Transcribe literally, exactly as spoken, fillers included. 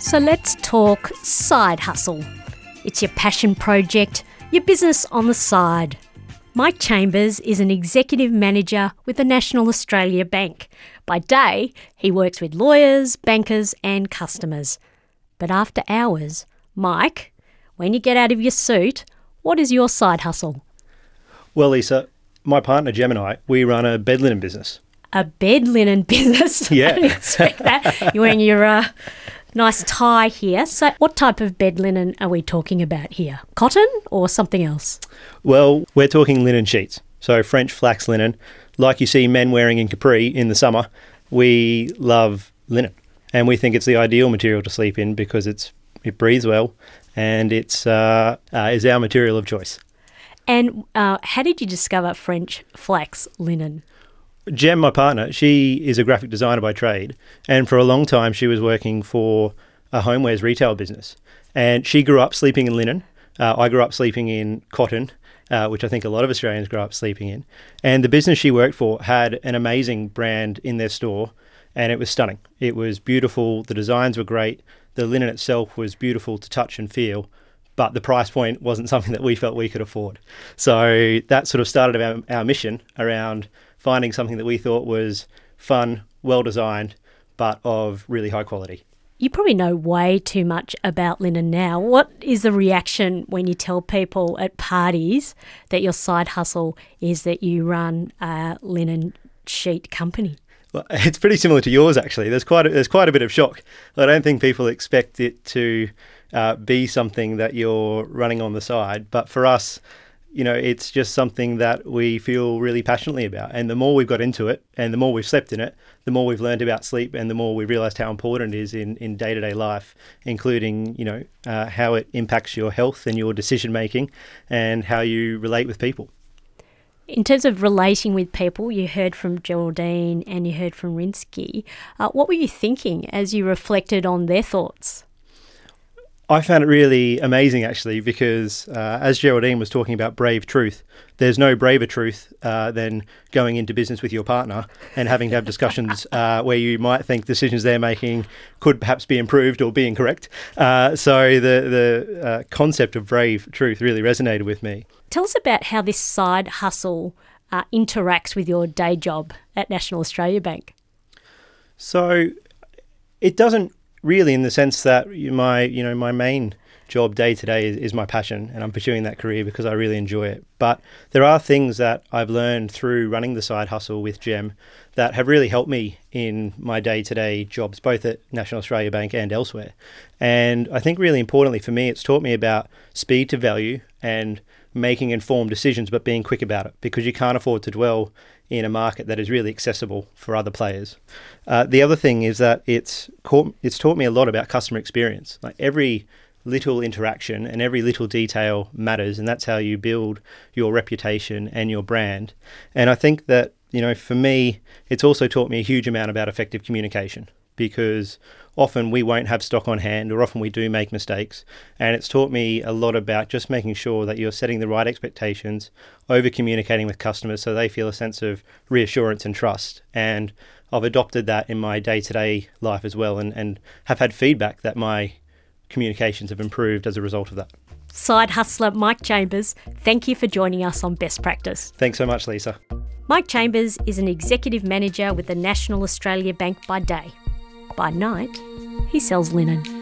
So let's talk side hustle. It's your passion project, your business on the side. Mike Chambers is an executive manager with the National Australia Bank. By day, he works with lawyers, bankers and customers. But after hours, Mike, when you get out of your suit, what is your side hustle? Well, Lisa, my partner Gem and I, we run a bed linen business. A bed linen business? Yeah. I didn't expect that. You're wearing your uh, nice tie here. So what type of bed linen are we talking about here? Cotton or something else? Well, we're talking linen sheets. So French flax linen, like you see men wearing in Capri in the summer. We love linen and we think it's the ideal material to sleep in because it's it breathes well and it's uh, uh, is our material of choice. And uh, how did you discover French flax linen? Gem, my partner, she is a graphic designer by trade, and for a long time she was working for a homewares retail business. And she grew up sleeping in linen. Uh, I grew up sleeping in cotton, uh, which I think a lot of Australians grew up sleeping in. And the business she worked for had an amazing brand in their store, and it was stunning. It was beautiful. The designs were great. The linen itself was beautiful to touch and feel. But the price point wasn't something that we felt we could afford. So that sort of started our, our mission around finding something that we thought was fun, well-designed, but of really high quality. You probably know way too much about linen now. What is the reaction when you tell people at parties that your side hustle is that you run a linen sheet company? Well, it's pretty similar to yours, actually. There's quite a, there's quite a bit of shock. I don't think people expect it to uh, be something that you're running on the side. But for us, you know, it's just something that we feel really passionately about. And the more we've got into it and the more we've slept in it, the more we've learned about sleep and the more we've realised how important it is in, in day-to-day life, including, you know, uh, how it impacts your health and your decision-making and how you relate with people. In terms of relating with people, you heard from Geraldine and you heard from Rinsky. Uh, what were you thinking as you reflected on their thoughts? I found it really amazing, actually, because uh, as Geraldine was talking about brave truth, there's no braver truth uh, than going into business with your partner and having to have discussions uh, where you might think decisions they're making could perhaps be improved or be incorrect. Uh, so the, the uh, concept of brave truth really resonated with me. Tell us about how this side hustle uh, interacts with your day job at National Australia Bank. So it doesn't really, in the sense that my, you know, my main job day to day is, is my passion, and I'm pursuing that career because I really enjoy it. But there are things that I've learned through running the side hustle with Gem that have really helped me in my day to day jobs, both at National Australia Bank and elsewhere. And I think really importantly for me, it's taught me about speed to value and making informed decisions, but being quick about it, because you can't afford to dwell in a market that is really accessible for other players. Uh, the other thing is that it's caught, it's taught me a lot about customer experience. Like every little interaction and every little detail matters, and that's how you build your reputation and your brand. And I think that, you know, for me, it's also taught me a huge amount about effective communication, because often we won't have stock on hand, or often we do make mistakes. And it's taught me a lot about just making sure that you're setting the right expectations, over communicating with customers so they feel a sense of reassurance and trust. And I've adopted that in my day-to-day life as well, and, and have had feedback that my communications have improved as a result of that. Side hustler Mike Chambers, thank you for joining us on Best Practice. Thanks so much, Lisa. Mike Chambers is an executive manager with the National Australia Bank by day. By night, he sells linen.